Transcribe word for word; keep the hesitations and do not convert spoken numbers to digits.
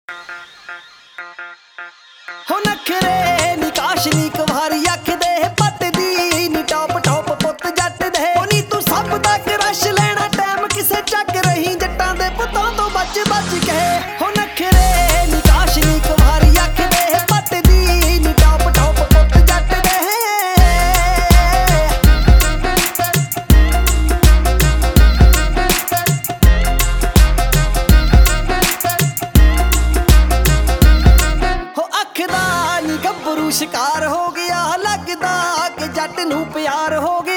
ਹੋ ਨਖਰੇ ਨੀ ਕਾਸ਼ਨੀ ਕੁਵਾਰੀ ਅੱਖਦੇ ਪੱਟਦੀ ਨੀ ਟੌਪ ਟੌਪ ਪੁੱਤ ਜੱਟ ਦੇ ਉਹ ਨੀ ਤੂੰ ਸਭ ਦਾ ਕਰਸ਼ ਲੈਣਾ ਟਾਈਮ ਕਿਸੇ ਚੱਕ ਰਹੀ ਜੱਟਾਂ ਦੇ ਪੁੱਤਾਂ ਤੋਂ ਬਚ ਬਚ ਕੇ ਹੋ ਨਖਰੇ ਨੀ ਕਾਸ਼ਨੀ ਕੁਵਾਰੀ ਅੱਖਦੇ ਪੱਟਦੀ ਨੀ ਟੌਪ ਟੌਪ ਪੁੱਤ ਜੱਟ ਦੇ ਹੋ ਅੱਖ ਦਾ ਨੀ ਗੱਭਰੂ ਸ਼ਿਕਾਰ ਹੋ ਗਿਆ ਲੱਗਦਾ ਕਿ ਜੱਟ ਨੂੰ ਪਿਆਰ ਹੋ ਗਿਆ।